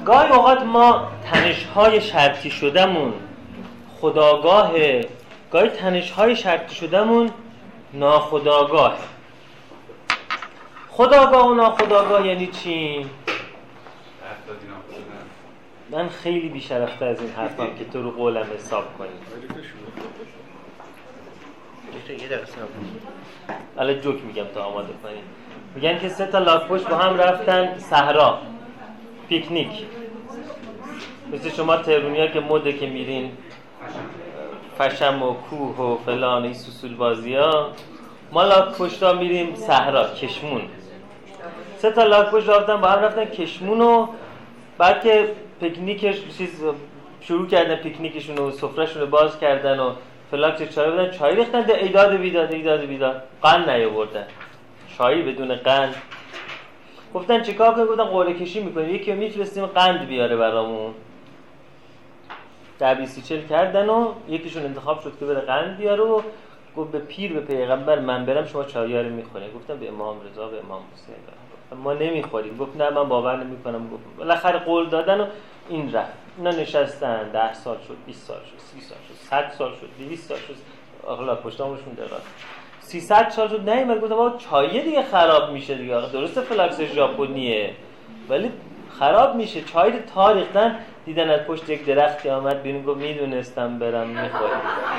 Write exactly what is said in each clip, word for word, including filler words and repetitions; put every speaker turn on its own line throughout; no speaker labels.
گاهی اوقات ما تنش‌های شرطی شدهمون خودآگاهه، گاهی تنش‌های شرطی شدهمون ناخودآگاه. خودآگاه و ناخودآگاه یعنی چی؟ من خیلی بی‌شرف‌تر از این حرفم که تو رو قولم حساب کنی. یه دقیقه صبر کن. الان جوک میگم تا آماده کنی. میگن که سه تا لاک‌پشت با هم رفتن صحرا پیکنیک. مثل شما تهرونی‌ها که مده که میرین فشم و کوه و فلان این سوسول بازی‌ها، ما لاک‌پشت‌ها میریم صحرا کشمون. سه تا لاک‌پشت رفتن با هم رفتن کشمون و بعد که پیکنیکش چیز شروع کردن، پیکنیکشون و سفرهشون رو باز کردن و فلاکس چای بدن، چای ریختن، ده ایداد بیداد ایداد بیداد قند نیاوردن، چای بدون قند. گفتن چیکار کنیم؟ گفتن قرعه کشی میکنیم، یکی میتونستیم قند بیاره برامون. ده بیست چل کردن و یکیشون انتخاب شد که بره قند بیاره و گفت به پیر به پیغمبر من برم شما چای رو میخورید. گفتن به امام رضا به امام حسین. گفتن ما نمیخوریم. گفت نه من باور نمیکنم. گفت بالاخره قول دادن و این رفت. اینا نشستن، ده سال شد، بیست سال شد، سی سال شد، صد سال شد، دویست سال شد. اخلاق پشتامشون دراز. سیصد سال شد. نه من گفتم آقا چای دیگه خراب میشه دیگه. آقا درسته فلاکسش ژاپنیه ولی خراب میشه. چای رو تا ریختن، دیدن از پشت یک درختی آمد بیرون، گفت میدونستم برم میخورم.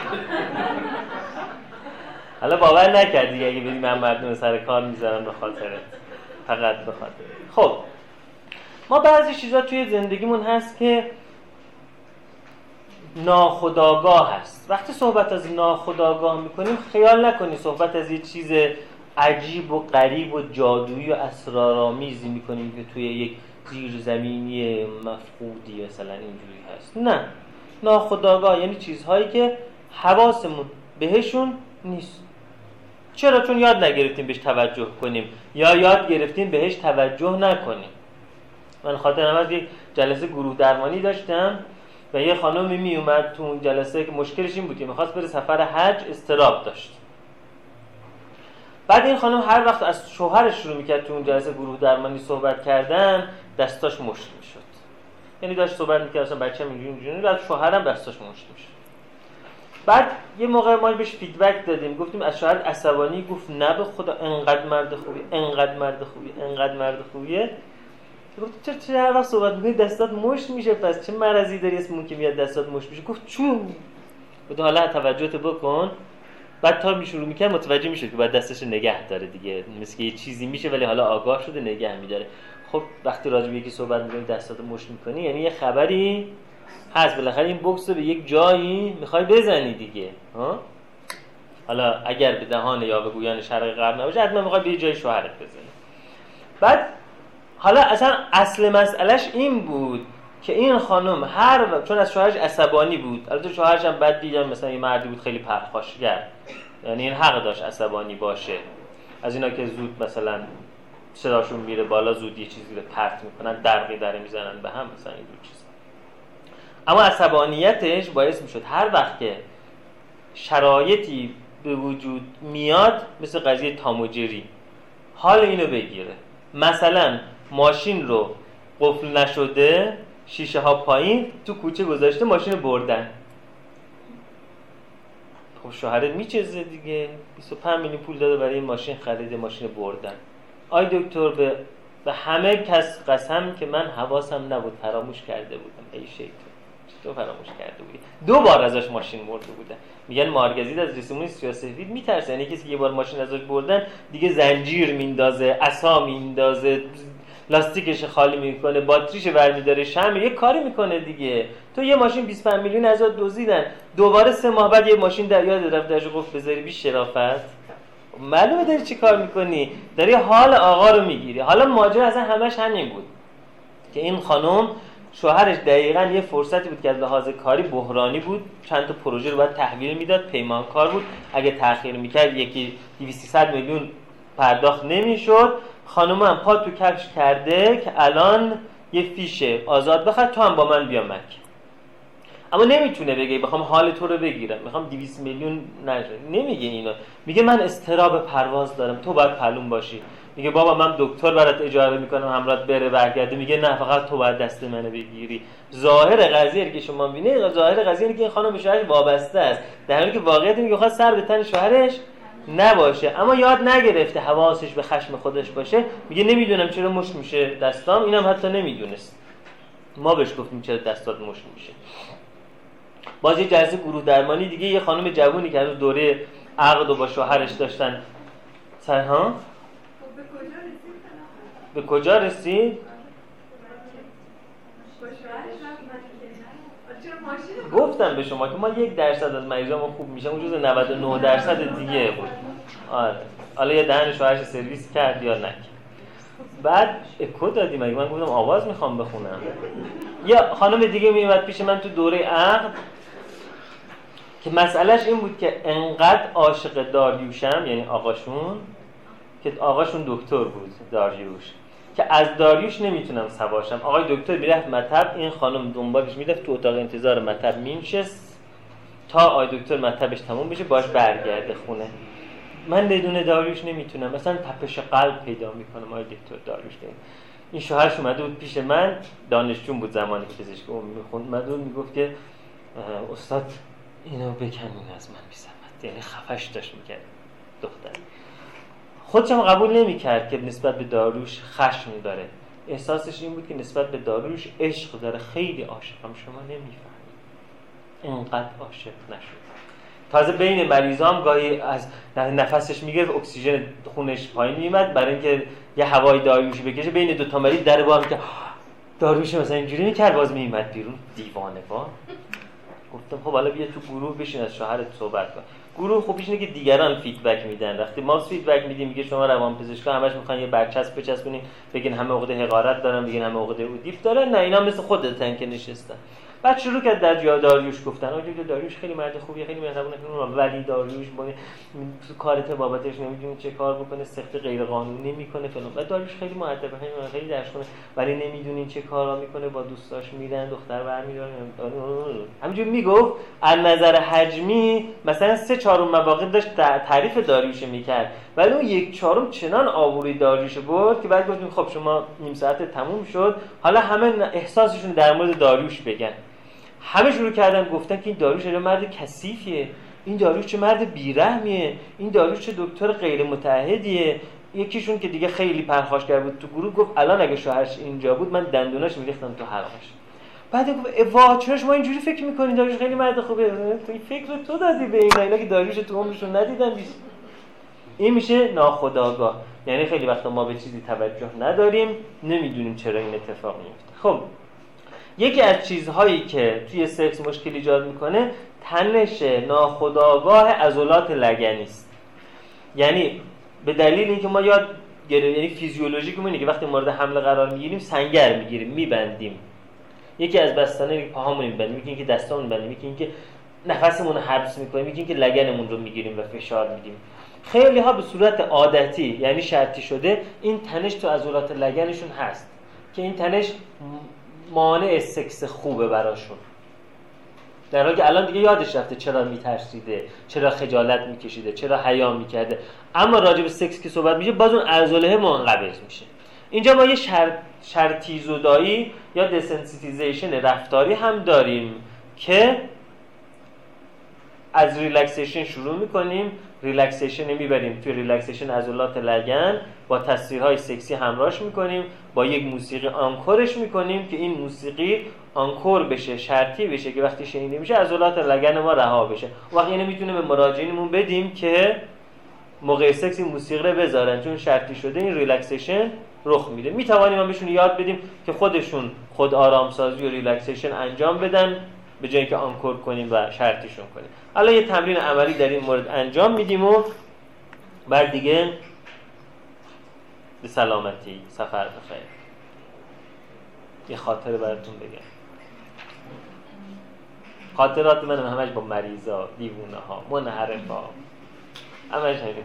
حالا باور نکرد دیگه اگه بدی من مردم سر کار میذارم به خاطرت، فقط به خاطر. خب ما بعضی چیزا توی زندگیمون هست که ناخودآگاه هست. وقتی صحبت از ناخودآگاه میکنیم خیال نکنی صحبت از یه چیز عجیب و غریب و جادویی و اسرارآمیزی میکنیم که توی یک زیرزمینی مفقودی مثلا اینجوری هست. نه، ناخودآگاه یعنی چیزهایی که حواسمون بهشون نیست. چرا؟ چون یاد نگرفتیم بهش توجه کنیم یا یاد گرفتیم بهش توجه نکنیم. من خاطرم از یک جلسه گروه درمانی داشتم و یه خانمی می اومد تو اون جلسه که مشکلش این بود که می‌خواست بره سفر حج، اضطراب داشت. بعد این خانم هر وقت از شوهرش شروع می‌کرد تو اون جلسه گروه درمانی صحبت کردن، دستاش مشت می‌شد. یعنی داشت صحبت می‌کرد اصلا بچه‌م اینجوری اینجوری، بعد شوهرم دستاش مشت می‌شد. بعد یه موقع ما بهش فیدبک دادیم، گفتیم از شوهر عصبانی، گفت نه به خدا انقدر مرد خوبی، انقدر مرد خوبی، انقدر مرد خوبیه. گفت چرا چرا هر وقت صحبت می‌کنی دستات مشت میشه؟ پس چه مرضی داری اسمون که میاد دستات مشت میشه؟ گفت چون؟ گفت حالا توجهت بکن. بعد تا می شروع می‌کنه متوجه میشه که بعد دستش نگه داره دیگه، مثل که یه چیزی میشه ولی حالا آگاه شده نگه می‌داره. خب وقتی راجع به یکی صحبت می‌کنی دستات مشت می‌کنی یعنی یه خبری هست، بالاخره این بوکس رو به یک جایی می‌خوای بزنی دیگه. ها؟ حالا اگر به دهان یا به گویان شرق غرب نباشه حتما می‌خوای به یه جای شوهرت بزنی. بعد حالا اصلا اصل مسئلهش این بود که این خانم هر وقت چون از شوهرش عصبانی بود، البته شوهرش هم بعد دیدم مثلا یه مردی بود خیلی پرخاشگر، یعنی این حق داشت عصبانی باشه، از اینا که زود مثلا صداشون میره بالا زود یه چیزی رو پرت میکنن، درقی داره میزنن به هم مثلا این دو چیز. اما عصبانیتش باعث میشد هر وقت که شرایطی به وجود میاد مثل قضیه تاموجری حال اینو بگیره. مثلا ماشین رو قفل نشده، شیشه ها پایین، تو کوچه گذاشته، ماشین رو بردن. خب شوهرت میچزه دیگه، بیست و پنج میلیون پول داده برای این ماشین خریده، ماشین رو بردن. آی دکتر به به همه کس قسم که من حواسم نبود، فراموش کرده بودم. ای شیطان چطور فراموش کرده بودی؟ دو بار ازش ماشین برده بودن. میگن مارگزید از ریسمون سیاه‌سفید میترسه، یعنی کسی که یه بار ماشین ازش بردن دیگه زنجیر میندازه، عصا میندازه، لاستیکش خالی میکنه، باتریش برمی‌داره، شمع یه کاری میکنه دیگه. تو یه ماشین بیست و پنج میلیون ازت دزدیدن، دوباره سه ماه بعد یه ماشین در یاد رفت درش قفل بذاری، بی شرافت. معلومه داری چی کار میکنی، داری حال آقا رو میگیری. حالا ماجرا اصلا همش همین بود که این خانم شوهرش دقیقاً یه فرصتی بود که از لحاظ کاری بحرانی بود، چند تا پروژه رو باید تحویل میداد، پیمانکار بود، اگه تأخیر میکرد یکی دویست سیصد میلیون پرداخت نمیشد. خانم هم پا تو کفش کرده که الان یه فیشه آزاد بخر تو هم با من بیا مکه. اما نمیتونه بگه بخوام حال تو رو بگیرم میخوام دویست میلیون نشه، نمیگه اینو، میگه من اضطراب پرواز دارم، تو باید پلون باشی. میگه بابا من دکتر برات اجاره میکنم همراهت بره برگرده، میگه نه فقط تو باید دست منو بگیری. ظاهر قضیه که شما میبینید، ظاهر قضیه اینه که این خانم به شوهرش وابسته است، در حالی که واقعیت اینه که خواست سر به تن شوهرش نباشه، اما یاد نگرفته حواسش به خشم خودش باشه. میگه نمیدونم چرا مشت میشه دستام، اینم حتی نمیدونست. ما بهش گفتیم چرا دستات مشت میشه. باز یه جلسه گروه درمانی دیگه، یه خانم جوونی که از دوره عقد و با شوهرش داشتن سر ها به کجا رسید؟ گفتم به شما که ما یک درصد از مریضامون خوب میشن، اون جزء نود و نه درصد دیگه بود. آره حالا یه دهن شوهرش سرویس کرد یا نکرد. بعد اکو دادیم، اگه من گفتم آواز میخوام بخونم. یا خانم دیگه میومد پیش من تو دوره عقد که مسئلهش این بود که انقدر عاشق داریوشم، یعنی آقاشون، که آقاشون دکتر بود داریوش، که از داریوش نمیتونم سواشم. آقای دکتر میرفت مطب، این خانم دنبالش میرفت تو اتاق انتظار مطب مینشست تا آقای دکتر مطبش تموم بشه باش برگرده خونه. من بدون داریوش نمیتونم، مثلا تپش قلب پیدا میکنم. آقای دکتر داریوش نمیتونم. این شوهرش اومده بود پیش من، دانشجو بود زمانی که پزشکی عمومی میخوند، اومده بود میگفت که استاد اینو بکنین از من بی زحمت، یعنی خفش داشت میکرد دختر. خودشم قبول نمیکرد که نسبت به داریوش خشم داره، احساسش این بود که نسبت به داریوش عشق داره. خیلی عاشقم، شما نمیفهمید، اینقدر عاشق نشد. تازه بین مریضام گاهی از نفسش میگرفت، اکسیژن خونش پایین میومد، برای اینکه یه هوای داریوشی بکشه بین دو تا مریض در باز که داریوش مثلا اینجوری میکرد، باز میومد بیرون دیوانه با. گفتم خب حالا بیا تو گروه بشین از شوهرت صحبت کن. گروه خوبیش اینه که دیگران فیدبک میدن. وقتی ما فیدبک میدیم میگه شما روانپزشکا همش میخوان یه برچسب بچسبونین بگین همه عقده حقارت دارن، بگین همه عقده اودیپ دارن. نه، اینا مثل خودتن که نشستن. بعد شروع کرد در جای داریوش گفتن. آجا داریوش خیلی مرد خوبیه، خیلی مهربونه، ولی داریوش با تو کار بابتش نمیدونه چه کار بکنه، سخت غیر قانونی میکنه فلان. بعد داریوش خیلی مؤدبه، خیلی خیلی درس خونه، ولی نمیدونین چه کارا میکنه، با دوستاش میرن دختر برمیدارن. همینجوری میگفت از نظر حجمی مثلا سه چهارم مواقع داشت تعریف داریوش میکرد، ولی اون یک چهارم چنان آوری داریوش بود که بعد گفتیم خب شما نیم ساعت تموم شد، حالا همه احساسشون در مورد داریوش بگن. همه شروع کردن گفتن که این داریوش چه مرد کثیفیه، این داریوش چه مرد بیرحمیه، این داریوش چه دکتر غیر متعهدیه. یکیشون که دیگه خیلی پرخاشگر بود تو گروه گفت الان اگه شوهرش اینجا بود من دندوناش میریختم تو حلقش. بعد گفت وا چرا شما اینجوری فکر میکنین داریوش خیلی مرد خوبه؟ تو این فکر رو تو دادی به اینا، اینا که داریوش تو عمرشون ندیدن. بیست این میشه ناخودآگاه، یعنی خیلی وقتا ما به چیزی توجه نداریم، نمیدونیم چرا این اتفاق میفته. خب یکی از چیزهایی که توی سکس مشکل ایجاد میکنه تنش ناخودآگاه عضلات لگنی است. یعنی به دلیل اینکه ما یاد گرفتیم، یعنی فیزیولوژیکمون اینه که وقتی مورد حمله قرار میگیریم سنگر میگیریم، میبندیم. یکی از بستنه پاهامون میبندیم، یکی اینکه دستامون میبندیم، یکی اینکه نفسمون رو حبس میکنیم، یکی اینکه لگنمون رو میگیریم و فشار میدیم. خیلی ها به صورت عادتی یعنی شرطی شده این تنش تو عضلات لگنشون هست که این تنش مانع سکس خوبه براشون، در حالی که الان دیگه یادش رفته چرا میترسیده، چرا خجالت میکشیده، چرا حیا میکرده. اما راجع به سکس که صحبت میشه باز اون عضله منقبض میشه. اینجا ما یه شر... شرطی زدایی یا دسنسیتیزیشن رفتاری هم داریم که از ریلکسیشن شروع میکنیم، ریلکسیشن میبریم توی ریلکسیشن عضلات لگن، با تصویرهای سکسی همراهش میکنیم، با یک موسیقی آنکورش میکنیم که این موسیقی آنکور بشه، شرطی بشه که وقتی شنیده میشه عضلات لگن ما رها بشه. وقتی اینو میتونه به مراجعینمون بدیم که موقع سکس این موسیقی رو بذارن، چون شرطی شده این ریلکسیشن رخ میده. میتوانیم هم بهشون یاد بدیم که خودشون خود آرامسازی و ریلکسیشن انجام بدن به جای اینکه آنکور کنیم و شرطیشون کنیم. الان یه تمرین عملی در این مورد انجام میدیم و بعد دیگه به سلامتی، سفر بخیر. یه خاطره براتون بگم. خاطرات من همش با مریضا، دیوونه ها، منحرفا، همش همین.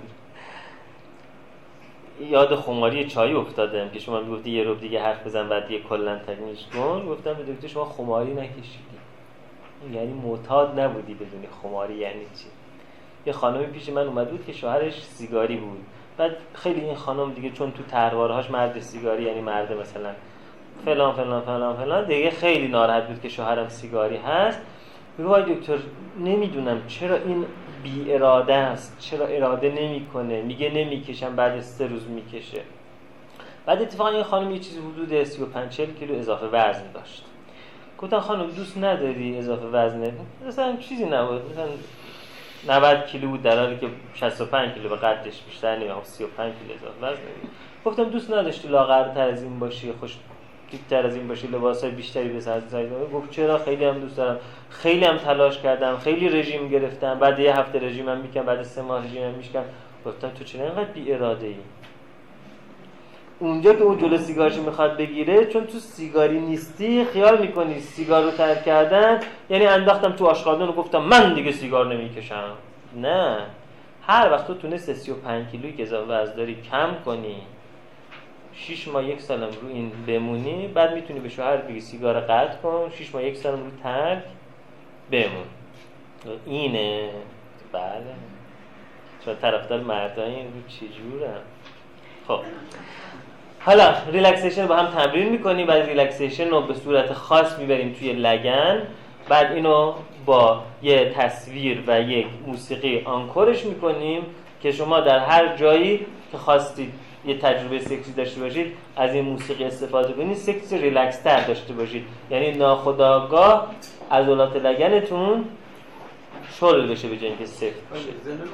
یاد خماری چای افتادم که شما میگفتی یه روب دیگه حرف بزن بعد دیگه کلا تکمیلش کن. گفتم به دکتر شما خماری نکشیدی، یعنی معتاد نبودی بدونی خماری یعنی چی. یه خانمی پیش من اومد بود که شوهرش سیگاری بود، بعد خیلی این خانم دیگه چون تو تروارهاش مرد سیگاری، یعنی مرد مثلا فلان فلان فلان فلان، دیگه خیلی ناراحت بود که شوهرم سیگاری هست. میگه وای دکتر نمیدونم چرا این بی اراده است، چرا اراده نمیکنه، میگه نمیکشم، بعد سه روز میکشه. بعد اتفاقا این خانم یه چیزی حدود سی و پنج چهل کیلو اضافه وزن داشت. گفتن خانم دوست نداری اضافه وزن؟ مثلا چیزی نبود، مثلا نود کیلو بود در حالی که شصت و پنج کیلو به قدش بیشتر نمیام، سی و پنج کیلو اضافه وزن بود. گفتم دوست نداشتی لاغرتر از این باشی، خوش تیپ‌تر از این باشی، لباسای بیشتری به سر زدی؟ گفت چرا، خیلی هم دوست دارم، خیلی هم تلاش کردم، خیلی رژیم گرفتم، بعد یه هفته رژیمم میکنم، بعد سه ماه رژیمم میکنم. گفتم تو چرا اینقدر بی اراده ای؟ اونجا که اون جلو سیگارشو میخواد بگیره، چون تو سیگاری نیستی خیال میکنی سیگار رو ترک کردن یعنی انداختم تو آشغالدون و گفتم من دیگه سیگار نمیکشم. نه، هر وقت تو تونست سی و پنج کیلویی که اضافه وزن داری کم کنی، شش ماه یک سالم رو این بمونی، بعد میتونی به شوهر بگی سیگار قطع کن، شش ماه یک سالم رو ترک بمون. اینه. بله، چون طرفدار مردای این رو چجورم. خب حالا ریلکسیشن با هم تمرین میکنیم، بعد ریلکسیشن رو به صورت خاص میبریم توی لگن، بعد اینو با یه تصویر و یک موسیقی آنکورش میکنیم که شما در هر جایی که خواستید یه تجربه سکسی داشته باشید از این موسیقی استفاده کنید، سکس ریلکس تر داشته باشید، یعنی ناخودآگاه عضلات لگنتون شل بشه به جای اینکه سفت بشه.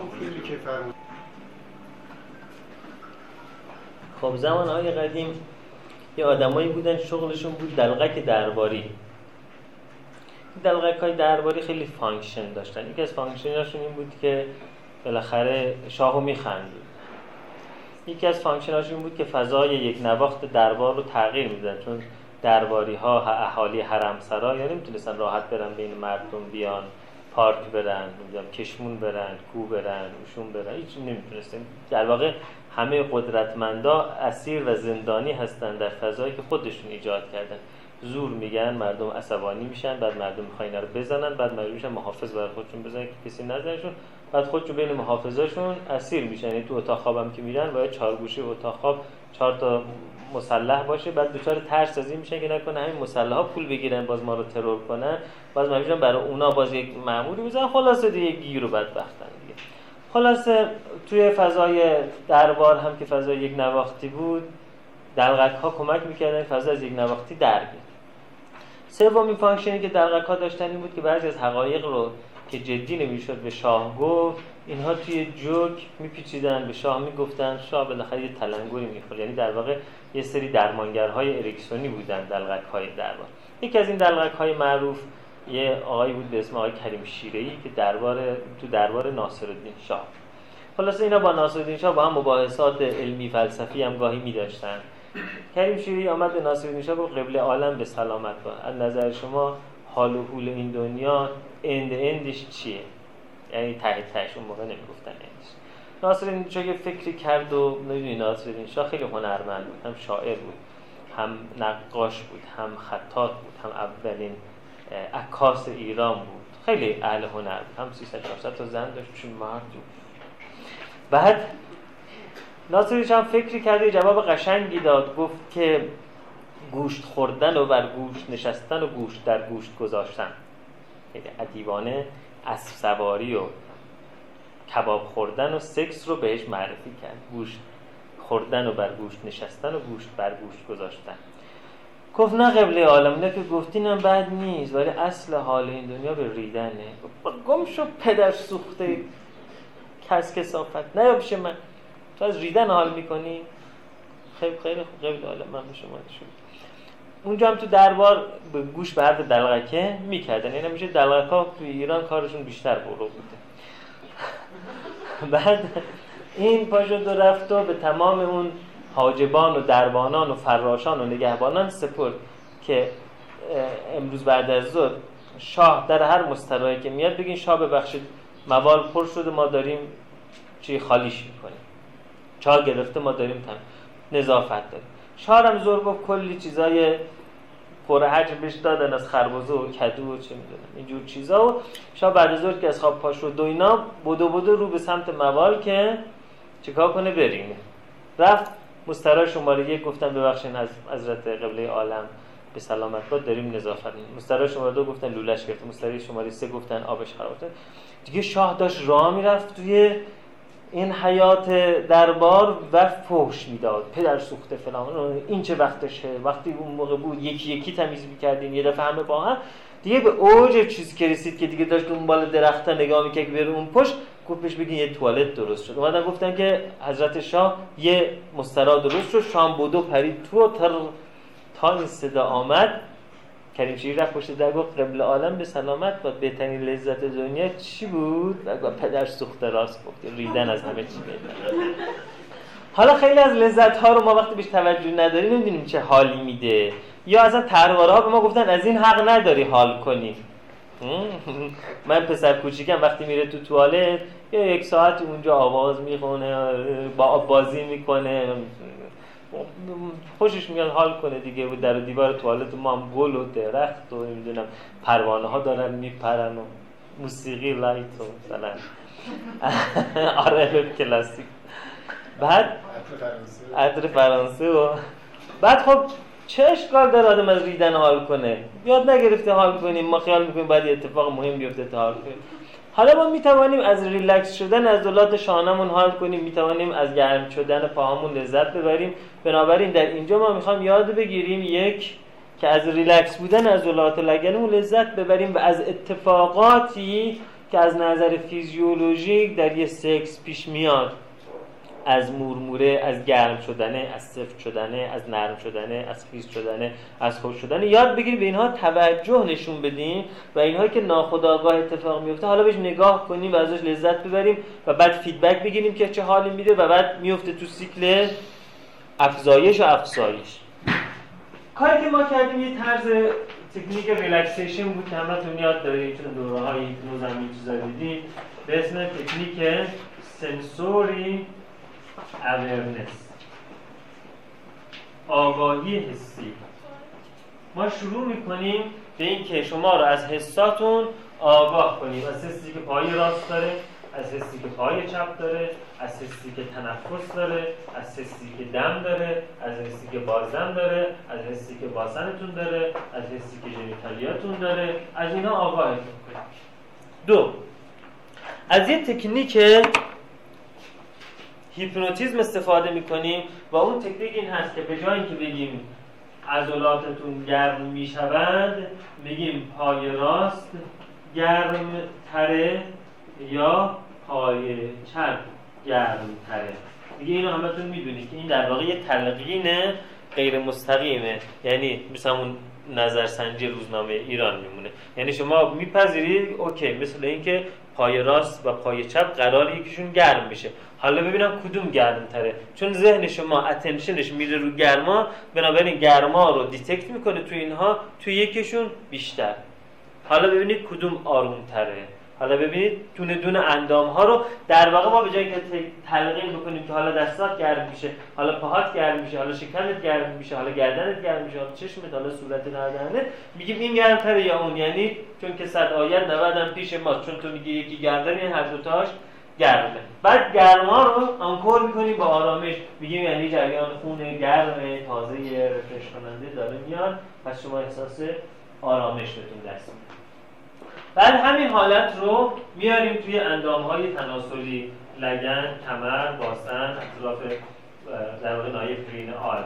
خب زمانهای قدیم یه آدمایی بودن شغلشون بود دلقک درباری. دلقک‌های درباری خیلی فانکشن داشتن. یکی از فانکشناشون این بود که بالاخره شاهو میخندید. یکی از فانکشناشون این بود که فضای یک نواخت دربار رو تغییر میدن، چون درباری‌ها اهالی حرمسرا یعنی نمیتونستن راحت برن بین مردم بیان، پارک برن، نمیدونم کشمون برن، کو برن، اوشون برن، هیچ نمیتونستن. در واقع همه قدرتمندا اسیر و زندانی هستن در فضایی که خودشون ایجاد کردن. زور میگن، مردم عصبانی میشن، بعد مردم میخوان اینا رو بزنن، بعد مجبور میشن محافظ برای خودشون بزنن که کسی نزنشون، بعد خودشون بین محافظاشون اسیر میشن. یعنی تو اتاق خوابم که میرن باید چهار گوشه اتاق خواب چهار تا مسلح باشه، بعد دچار ترس سازی میشن که نکنه همین مسلحا پول بگیرن باز ما رو ترور کنن، باز مجبورن برای اونا باز یک مأموری بزنن. خلاصه دیگه گیر و بدبختن دیگه. خلاصه توی فضای دربار هم که فضای یک نواختی بود، دلقک‌ها کمک میکردن فضا از یک نواختی در بیاد. سومین فانکشنی که دلقک‌ها داشتن این بود که بعضی از حقایق رو که جدی نمیشد به شاه گفت، اینها توی جوک میپیچیدن، به شاه میگفتن، شاه بالاخره یه تلنگری میخورد. یعنی در واقع یه سری درمانگرهای اریکسونی بودن دلقک‌های دربار. یکی از این دلقک‌های معروف یه آقایی بود به اسم آقای کریم شیره‌ای که دربار تو دربار ناصرالدین شاه. خلاصه اینا با ناصرالدین شاه با هم مباحثات علمی فلسفی هم گاهی می‌داشتن. کریم شیره‌ای آمد به ناصرالدین شاه گفت قبله عالم به سلامت باد. از نظر شما حال و حول این دنیا اند اندش چیه؟ یعنی ته تهش اون موقع نمیگفتن اندش. ناصرالدین شاه یه فکری کرد و می‌دونی ناصرالدین شاه خیلی هنرمند بود، هم شاعر بود، هم نقاش بود، هم خطاط بود، هم اولین عکاس ایران بود، خیلی اهل هنر بود، هم سیصد چهارصد تا زن داشت، چون مرد بود. بعد ناصرالدین شاه فکری کرد و جواب قشنگی داد، گفت که گوشت خوردن و بر گوشت نشستن و گوشت در گوشت گذاشتن، خیلی ادیبانه اسب سواری و کباب خوردن و سکس رو بهش معرفی کرد. گوشت خوردن و بر گوشت نشستن و گوشت بر گوشت گذاشتن. گفت نه قبله عالم، نه که گفتینم بد نیست، ولی اصل حال این دنیا به ریدنه. گم شو پدر سوخته کس کسافت، نه بشه من تو از ریدن حال میکنی؟ خیلی خیلی خوب قبله عالم، من به شما نشون. اونجا هم تو دربار به گوش به حرف دلقکه میکردن. این همیشه دلقک‌ها تو ایران کارشون بیشتر برو بوده. بعد این پاشو دو رفت و به تمام اون حاجبان و دربانان و فراشان و نگهبانان سپرد که امروز بعد از ظهر شاه در هر مسترایی که میاد بگین شاه ببخشید موال پر شده، ما داریم چی خالیش میکنیم، چاه گرفته، ما داریم تم نظافت داریم. شاه هم زور گفت کلی چیزای پرحجم بهش دادن از خربزه و کدو و چه میدونم اینجور چیزا، و شاه بعد از ظهر که از خواب پاش رو دو اینا بدو بدو رو به سمت موال که چیکار کنه؟ برینه. رفت مستراح شماره یک گفتن ببخشید از حضرت قبله عالم به سلامت باد داریم نظافت. مستراح شماره دو گفتن لولش گرفته. مستراح شماره سه گفتن آبش خراب شده. دیگه شاه داشت راه میرفت توی این حیات دربار و فحش میداد، پدر سوخته فلان، این چه وقتشه، وقتی اون موقع بود یکی یکی تمیز میکردیم، یه دفعه همه با هم. دیگه به اوج چیزی که رسید که دیگه داشت اون بالا درختا نگاه میکرد که بره اون پشت، گفتش بگین یه توالت درست شد. اومدن گفتن که حضرت شاه یه مستراح درست شد. شام بودو پرید تو تا تا این صدا آمد، کریم شیری رفت پشت در گفت قبل عالم به سلامت و بهترین لذت دنیا چی بود؟ و گفت پدر سوخته راست گفت، ریدن از همه چی بهتره. حالا خیلی از لذت ها رو ما وقتی بهش توجه نداریم نمیدونیم چه حالی میده، یا اصلا طرحواره ها به ما گفتن از این حق نداری حال کنی. من پسر کوچیکم وقتی میره تو توالت یا یک ساعت اونجا آواز میخونه، با بازی میکنه، خوشش میاد حال کنه دیگه. و در و دیوار توالت ما هم گل و درخت و نمیدونم پروانه ها دارن میپرن و موسیقی لایت و مثلا آره کلاسیک. بعد عطر فرانسه و بعد خب چه اشکال داره آدم از ریدن حال کنه؟ یاد نگرفته حال کنیم، ما خیال میکنیم بعد یه اتفاق مهم بیفته تا حال کنیم. حالا ما میتوانیم از ریلکس شدن از عضلات شانمون حال کنیم، میتوانیم از گرم شدن پاهامون لذت ببریم. بنابراین در اینجا ما میخوایم یاد بگیریم یک که از ریلکس بودن از عضلات لگنمون لذت ببریم و از اتفاقاتی که از نظر فیزیولوژیک در یه سکس پیش میاد، از مورموره، از گرم شدنه، از سفت شدنه، از نرم شدنه، از خیس شدنه، از خشک شدنه، یاد بگیریم به اینها توجه نشون بدیم و اینهایی که ناخودآگاه اتفاق میفته حالا بهش نگاه کنیم و ازش لذت ببریم و بعد فیدبک بگیریم که چه حالی میده و بعد میفته تو سیکل افزایش و افزایش. کاری که ما کردیم یه طرز تکنیک ریلکسیشن بود که همتون یاد دارید، چون دوره‌های هیپنوز هم این چیزا دیدید، به اسم تکنیک سنسوری awareness، آگاهی حسی. ما شروع میکنیم به این که شما رو از حساتون آگاه کنیم، از حسی که پای راست داره، از حسی که پای چپ داره، از حسی که تنفس داره، از حسی که دم داره، از حسی که بازدم داره، از حسی که باسنتون داره، از حسی که ژنیتالیاتون داره. از اینا آگاهتون کنیم. دو، از یه تکنیک هیپنوتیزم استفاده میکنیم و اون تکنیک این هست که به جای اینکه بگیم عضلاتتون گرم میشوند، میگیم پای راست گرم تره یا پای چپ گرم تره. دیگه اینو همتون میدونید که این در واقع یه تلقین غیر مستقیمه، یعنی مثل اون نظرسنجی روزنامه ایران میمونه. یعنی شما میپذیرید اوکی، مثل اینکه پای راست و پای چپ قراره یکیشون گرم بشه، حالا ببینم کدوم گرم تره، چون ذهن شما اتنشنش میره رو گرما، بنابراین گرما رو دیتکت میکنه تو اینها، تو یکیشون بیشتر. حالا ببینید کدوم آروم تره، حالا ببینید دونه دونه اندام ها رو در واقع ما به جایی که تلقین بکنیم که حالا دستات گرم میشه، حالا پاهات گرم میشه، حالا شکمت گرم میشه، حالا گردنت گرم میشه، حالا چشمت، حالا صورت نردنه، میگیم این گرم تره یا اون. یعنی چون که صد آیت نود هم پیش ماست، چون تو میگی یکی گردن، این هر دوتاش گرمه. بعد گرما رو آنکور میکنیم با آرامش، میگیم یعنی جریان خون گرمه، تازه، رفرش کننده داره میاد، پس شما احساس آرامش بهتون دست میده. بعد همین حالت رو میاریم توی اندام‌های تناسلی، لگن، کمر، باسن، اطراف در واقع ناحیه پرینئال،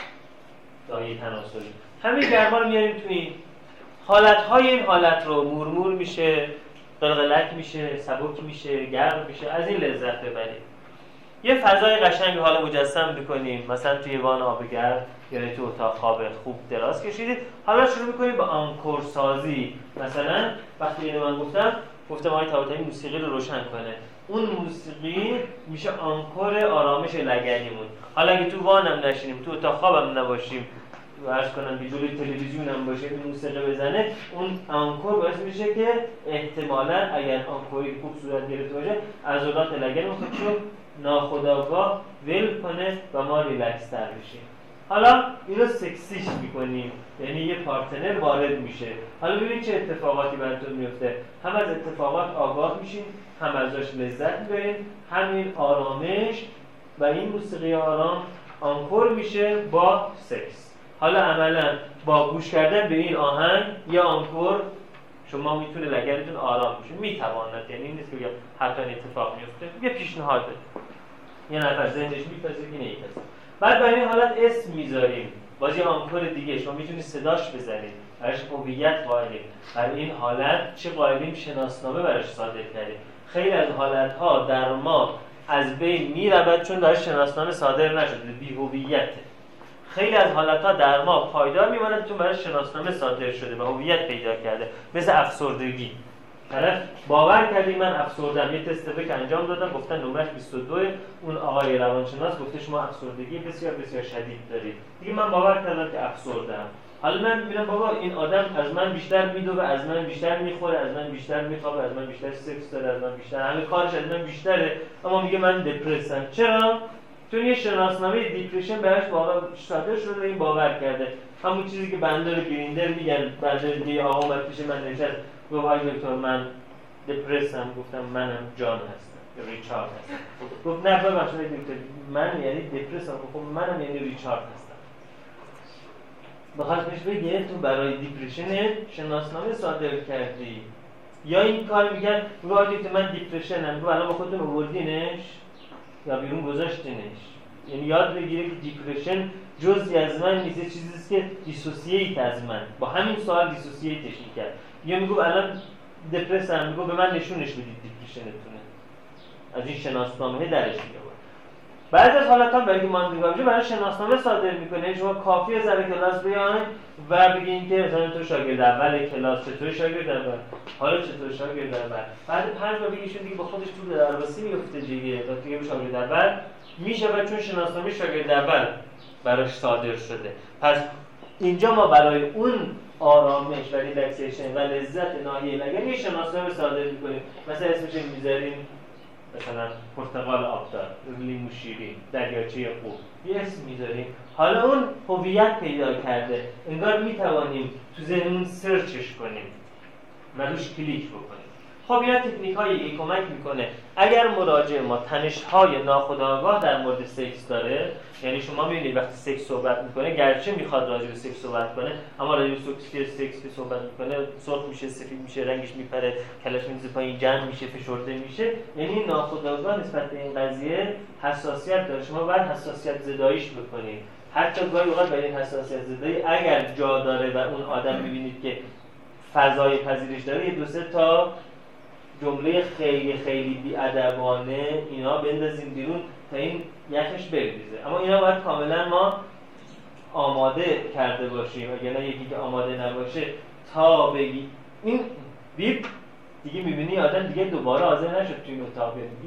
ناحیه تناسلی. همین گرما رو میاریم توی این حالت‌های این حالت رو مورمور میشه، قلقلک میشه، سبک میشه، گرم میشه، از این لذت ببرید. یه فضای قشنگ حالا مجسم بکنیم، مثلا توی وان آبگرد یا تو اتاق خواب خوب دراز کشیدید. حالا شروع میکنیم به آنکور سازی. مثلا وقتی اینو من گفتم گفتم آقای طباطبایی موسیقی رو روشن کنه، اون موسیقی میشه آنکور آرامش لگنیمون. حالا اگه تو وانم نشینیم، تو اتاق خوابم نباشیم، عرض کنم که جلوی تلویزیون هم باشه این موسیقی بزنه، اون آنکور باعث میشه که احتمالاً اگر آنکوری خوب صورت گرفته باشه عضلات لگن خودشو ناخودآگاه ول کنه و ما ریلکس تر بشیم. حالا اینو سکسیش میکنیم، یعنی یه پارتنر وارد میشه. حالا ببین چه اتفاقاتی براتون میفته، هم از اتفاقات آگاه میشین، هم ازش لذت میبرین، همین آرامش و این موسیقی آرام آنکور میشه با سکس. حالا عملا با گوش کردن به این آهنگ یا آنکور شما میتونه لگدتون آرام بشه. میتواند، یعنی این نیست که بگم حتما اتفاق میفته، یه پیشنهاده، یه نفر ذهنش میپذیره که نمیپذیره. بعد برای این حالت اسم میذاریم، باز یه آنکور دیگه شما میتونید صداش بزنید، براش هویت قائلیم. برای این حالت چه قائلیم؟ شناسنامه براش صادر کردیم. خیلی از حالت‌ها در ما از بین میرود چون براش شناسنامه صادر نشده، بی هویته. خیلی از حالت‌ها در ما پایدار میماند چون براش شناسنامه صادر شده و هویت پیدا کرده. مثل افسردگی، طرف باور کردی من افسردم، یه تست که انجام دادم گفتن نمرش بیست و دو، اون آقای روانشناس گفته شما افسردگی بسیار بسیار شدید دارید. دیگه من باور کردم که افسردم. حالا من میبینم بابا این آدم از من بیشتر میدوه، از من بیشتر میخوره، از من بیشتر میخوابه، از من بیشتر سکس داره، از من بیشتر همه کارش از من بیشتره، اما میگه من دپرسم. چرا؟ چون یه شناسنامه دیپرشن براش واقعا صادر شده، این باور کرده. همون چیزی که بندر گریندر میگن، بندر دیگه آقا اومد پیش من نشست گفت های دکتر من دپرسم، گفتم منم جان هستم یا ریچارد هستم. گفت نه ببخشید دکتر من یعنی دپرسم، گفتم منم یعنی ریچارد هستم. بخواست بهش بگه تو برای دیپرشن شناسنامه صادر کردی. یا این کار میگن گفت که من دیپرشنم، گفت الان با خودتون آوردینش یا بیرون گذاشتینش. یعنی یاد بگیره که دیپرشن جزئی از من نیست، چیزی است که دیسوسییت از من. با همین سوال دیسوسییتش میکرد. یا میگه الان دپرسم، میگه به من نشونش بدید دیپرشنتونه. از این شناسنامه درش میاد. بعضی از حالت‌ها برای اینکه ماندگار بشه برای شناسنامه صادر میکنه. شما کافیه سر کلاس بیاین و بگین که مثلا تو شاگرد اول کلاس، چطور شاگرد اول، حالا چطور شاگرد اول. بعد پنج بار بگیشون دیگه با خودش تو درواسی میفته دیگه، تا دیگه شاگرد اول میشه و چون شناسنامه شاگرد اول براش صادر شده. پس اینجا ما برای اون آرامش و ریلکسیشن و لذت ناحیه لگن یه شناسنامه صادر میکنیم. مثلا اسمش میذاریم مثلا پرتقال آبدار، لیمو شیرین، دریاچه خوب، یه اسم میذاریم. حالا اون هویت پیدا کرده، انگار میتوانیم تو ذهنمون سرچش کنیم و روش کلیک بکنیم. خب اینا تکنیکایی کمک میکنه اگر مراجع ما تنش‌های ناخودآگاه در مورد سکس داره. یعنی شما میبینید وقتی سکس صحبت میکنه گرچه میخواد راجع به سکس صحبت کنه، اما راجع به سکس سکس که صحبت میکنه سرخ میشه، سفید میشه، رنگش میپره، کلش میزه پایین، جمع میشه، فشرده میشه. یعنی ناخودآگاه نسبت به این قضیه حساسیت داره. شما باید حساسیت زداییش بکنید. حتی گاهی اوقات برای این حساسیت زدایی اگر جا داره و اون آدم میبینید که فضای پذیرش داره، یه دو سه تا جمله خیلی خیلی بی‌ادبانه اینا بندازیم بیرون تا این یخش بریزه. اما اینا باید کاملا ما آماده کرده باشیم. اگر نه یکی که آماده نباشه تا بگی این بیب دیگه میبینی آدم دیگه دوباره حاضر نشد توی این اتاق بیاد.